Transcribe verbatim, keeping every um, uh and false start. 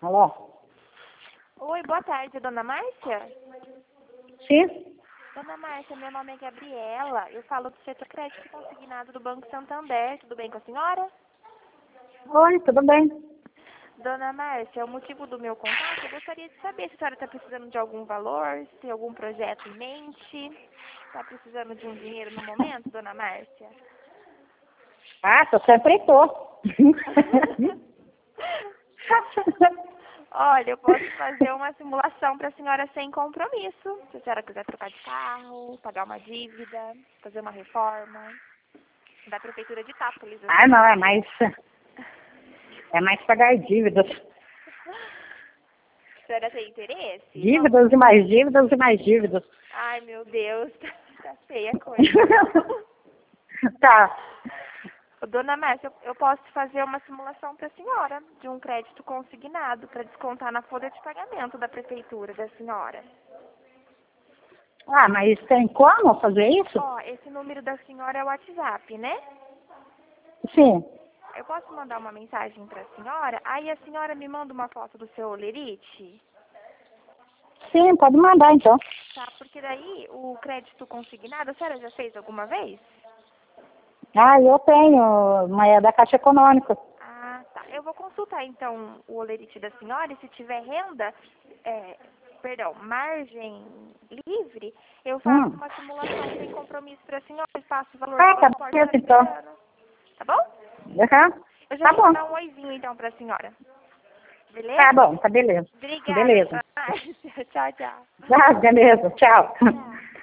Alô? Oi, boa tarde, dona Márcia? Sim? Dona Márcia, meu nome é Gabriela. Eu falo do setor crédito consignado do Banco Santander. Tudo bem com a senhora? Oi, tudo bem? Dona Márcia, o motivo do meu contato, eu gostaria de saber se a senhora está precisando de algum valor, se tem algum projeto em mente. Está precisando de um dinheiro no momento, dona Márcia? Ah, eu sempre tô. Olha, eu posso fazer uma simulação para a senhora sem compromisso. Se a senhora quiser trocar de carro, pagar uma dívida, fazer uma reforma. Da Prefeitura de Itápolis. Ah, não, é mais... É mais pagar dívidas. A senhora tem interesse? Dívidas e mais dívidas e mais dívidas. Ai, meu Deus, tá feia a coisa. Tá. Dona Márcia, eu, eu posso fazer uma simulação para a senhora de um crédito consignado para descontar na folha de pagamento da Prefeitura da senhora. Ah, mas tem como fazer isso? Ó, esse número da senhora é o WhatsApp, né? Sim. Eu posso mandar uma mensagem para a senhora, aí a senhora me manda uma foto do seu olerite? Sim, pode mandar então. Tá, porque daí o crédito consignado, a senhora já fez alguma vez? Ah, eu tenho, mas é da Caixa Econômica. Ah, tá. Eu vou consultar então o olerite da senhora e se tiver renda, é, perdão, margem livre, eu faço Hum. uma simulação sem compromisso para a senhora e passo o valor Ah, do tá transporte beleza tá então. liberando. Tá bom? Uhum. Eu já Tá vou bom. mandar um oizinho então para a senhora. Tá Beleza? bom, tá beleza. Obrigada, Beleza. dona Márcia. Tchau, tchau. Ah, beleza, tchau. Tchau.